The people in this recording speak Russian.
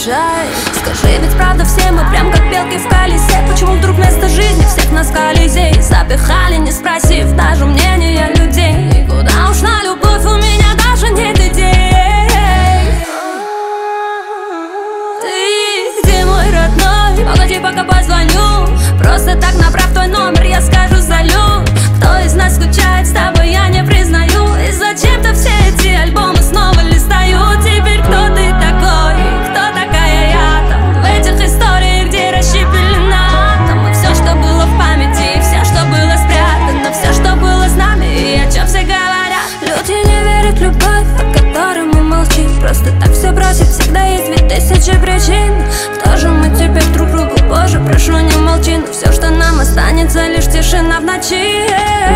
отвечай. Скажи, ведь правда все мы прям как белки в колесе. Почему вдруг вместо жизни всех нас Колизей запихали, не спросив даже мнения людей? И куда ушла любовь, у меня даже нет идей. Ты где, мой родной? Погоди, пока позвоню. Просто так направь твой номер, я скажу залю. Кто из нас скучает, с тобой я не признаю. И зачем-то все эти альбомы снова листаю. Теперь кто ты такой? Кто такая я там? В этих историях, где расщепили на атомы. Все, что было в памяти, и все, что было спрятано, все, что было с нами, и о чем все говорят. Люди не верят в любовь, о которой мы молчим. Просто так все бросить, всегда есть ведь тысячи причин. Кто же мы теперь друг другу? Боже, прошу, не молчи. Но все, что нам останется, лишь тишина в ночи.